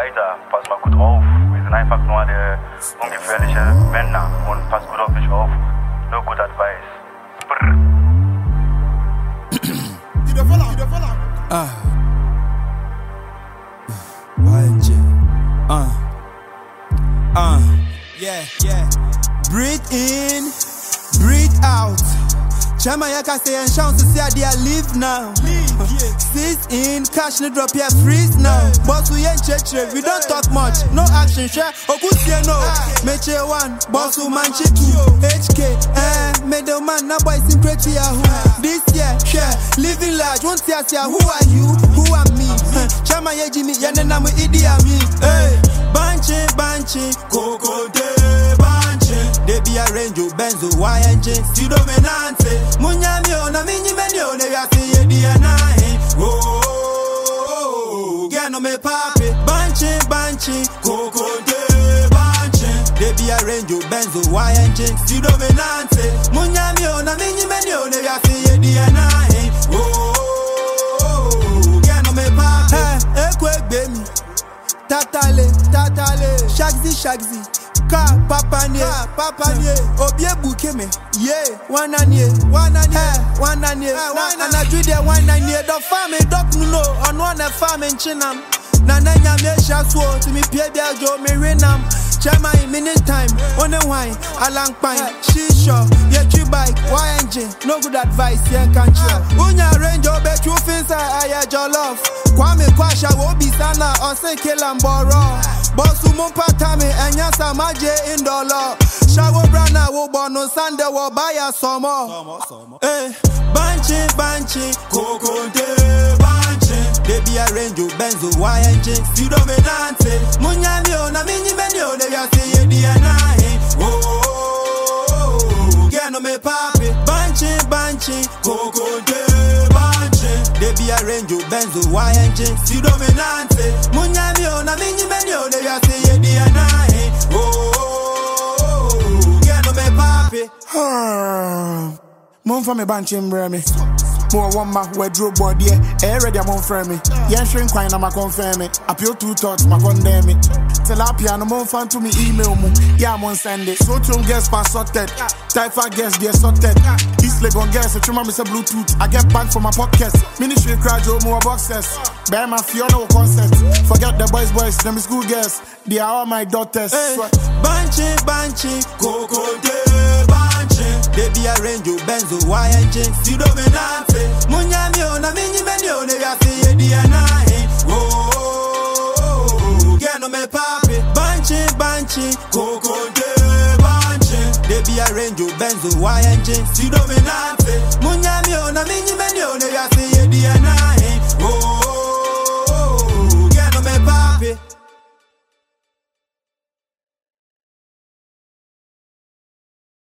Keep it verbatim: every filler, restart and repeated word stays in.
weiter, pass mal gut drauf. Wir sind einfach nur der ungefährliche Männer und pass gut auf mich auf. No good advice. Brr. Ah. Y J. Uh. Uh. Yeah, yeah. Breathe in, breathe out. Chama yaka say and shout to see how they live now. Six in, cash no drop here, freeze now. Boss we ain't cheche, we don't talk much. No action, share. Okusie no. Meche one, boss who man two. H K, eh, middleman, now boys in pretty yahoo. This year, share, living large. Won't see us here, who are you? Who are me? Chama ye Jimmy, yanena mu idi ami. Hey, banche, banche, coco de banche. They be a range of benzo, Y N J, si dominante. Munyami ona minyi meni ona yasi ye di anahe. Oh, gano me papi. Banche, banche, coco de banche. They be a range of benzo, Y N J, si dominante. Munyami ona minyi meni ona yasi ye di anahe. Oh, gano me papi. Eh, ekwe bemi. Tatale, tatale. Shagzi, shagzi. Ka papa nie, papa nie. Obie buke me, yeah. One anie, one anie, one anie. Na na do the one anie. The farm dog no, on one farm in Chinam. Na na nyame shaswo to me pie bia jo me renam. Chema in minute time, on the wine, alang pine, she sure, yeah, you bike, Y N J, no good advice, yeah, can't you? Unya range, oh, bet you feel I had your love. Kwame Kwasha, Wobi Sana, or say Kilamboro. Bosu Mumpatame, and Yasa Maje in dollar. Shawo Brana, wo bono Sande, wo buy a summer. Eh, Banchi, Banchi, Coco de Banchi. They be a range of benzo, Y N J, si dominante. Munyamio, na mini menio, they are saying the anahe. Oh, gano me papi. Banchi, Banchi, Coco de Banchi. They be a range of benzo, Y N J, si dominante. Munyamio, na mini menio, they are saying the anahe. Oh, gano me papi. Mom for me Banchi mbremi. More one ma we drew body eh ready am on frame me. Yen shrink kwine na ma confirm me. Appeal two thoughts ma condemn me. Tilapia no mon fan to me email mu. Yeah mon send it. So to guess pass sorted. Typha guess get sorted. East leg on guess. Trim me say Bluetooth. I get back from my pocket. Ministry crowd yo more boxes. Bear my Fiona concert. Forget the boys boys them school girls. They are all my daughters. Hey, Banchi Banchi Coco de Banchi. They be a range of benzo Y N J. Si dominante. Munyamio na minyi menio ne yasi ye di anahe. Oh, gano me papi. Banchi, banchi, coco de banchi. They be a range of benzo, Y N J, si dominante. Munyamio